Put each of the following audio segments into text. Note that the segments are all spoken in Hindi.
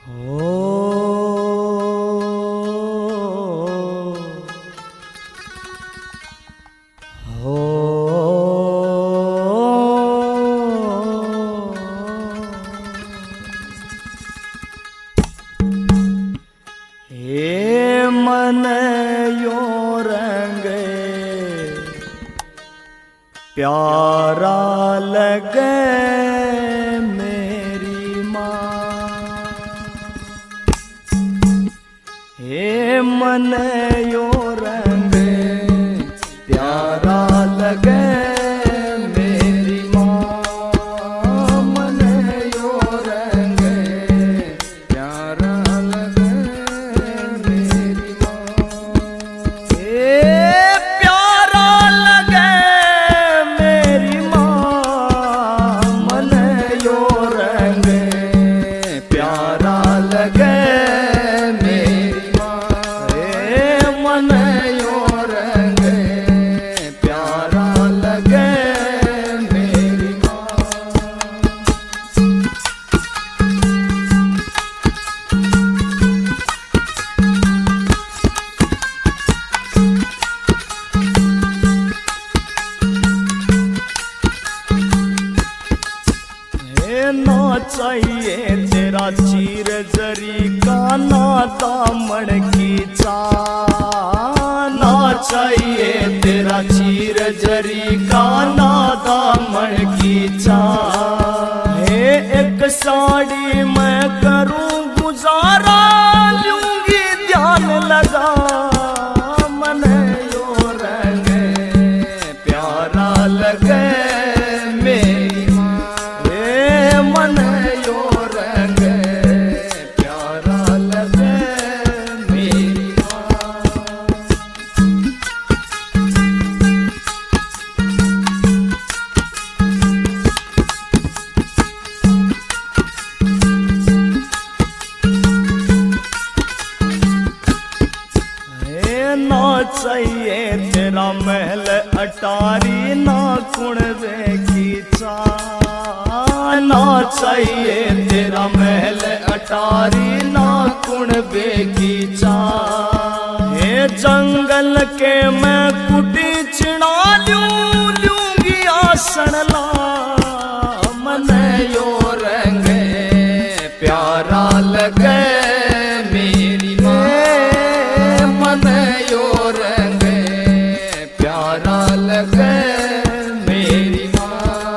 मन यो रंग प्यारा लगे मेरी माँ। हे मन यो रंग प्यारा लगे मेरी माँ। मन यो रंग प्यारा लगे मेरी माँ। हे प्यारा लगे मेरी माँ। मन यो रंग प्यारा लगे मेरी माँ। हे मन यो रंग प्यारा लगे मेरी माँ। ना चाहिए तेरा चीर जरी का ना दामन की चा। ना चाहिए तेरा चीर जरी का ना दामन की चा। हे एक साड़ी मैं करूं गुजारा लूंगी ध्यान लगा। मन यो रंग प्यारा लगे मेरी माँ। मन यो रंग प्यारा लगे मेरी माँ। ना चाहिए तेरा महल अटारी ना कुणवे की चा। ना चाहिए तेरा महल अटारी ना कुणवे की चा। हे जंगल के मैं कुटी चिड़ा लूंगी आसन ला। मन यो रंग प्यारा लगे मेरी माँ। मन यो रंग प्यारा लगे मेरी माँ।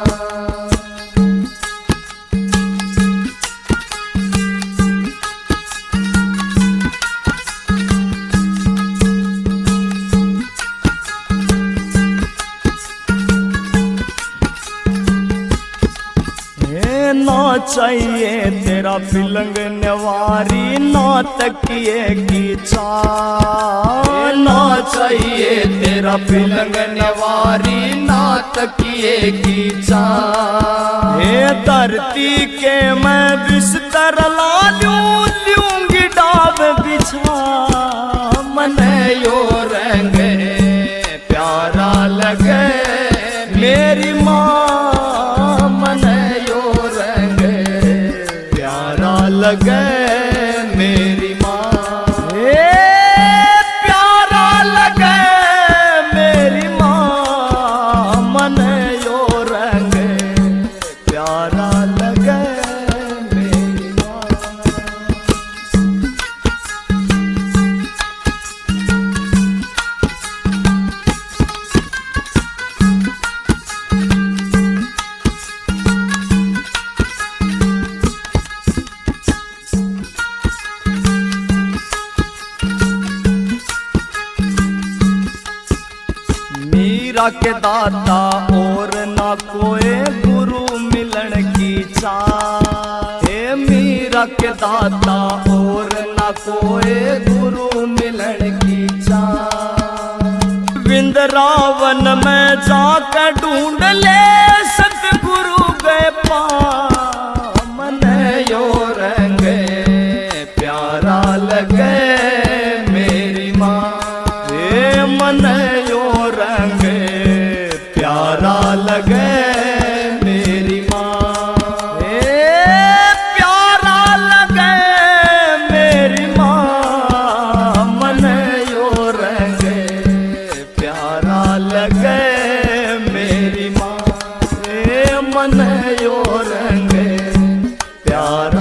ना चाहिए तेरा पिलंग नवारी ना तकिए की चा। ना चाहिए तेरा पिलंग नवारी ना तकिए की चा। हे धरती के मैं बिस्तर ला लूंगी डाब बिछा। मन यो रंग प्यारा लगे मेरी माँ। मन यो रंग प्यारा लगे मेरी माँ। हे प्यारा लगे मेरी माँ। मन यो रंग प्यारा लगे मेरी माँ। मीरा के दाता और ना कोई गुरु मिलन की चा। हे मीरा के दाता और ना कोई गुरु मिलन की चा। विंद्रावन में जाकर ढूंढ ले सतगुरु गए पा। मन यो रंग प्यारा लगे मेरी माँ। हे मन यो रंग प्यारा लगे मेरी माँ। हे प्यारा लगे मन यो रंग प्यार